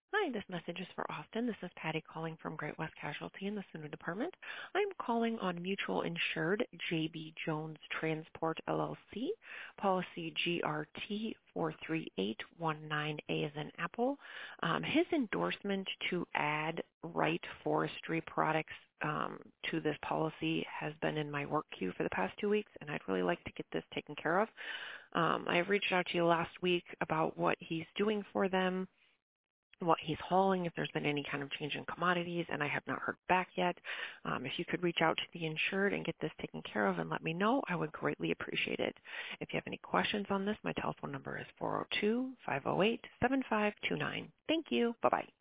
Hi, this message is for Austin. This is Patty calling from Great West Casualty in the SUNY Department. I'm calling on mutual insured JB Jones Transport LLC, policy GRT 43819A as in Apple. His endorsement to add Wright Forestry products to this policy has been in my work queue for the past 2 weeks, and I'd really like to get this taken care of. I reached out to you last week about what he's doing for them, what he's hauling, if there's been any kind of change in commodities, and I have not heard back yet. If you could reach out to the insured and get this taken care of and let me know, I would greatly appreciate it. If you have any questions on this, my telephone number is 402-508-7529. Thank you. Bye-bye.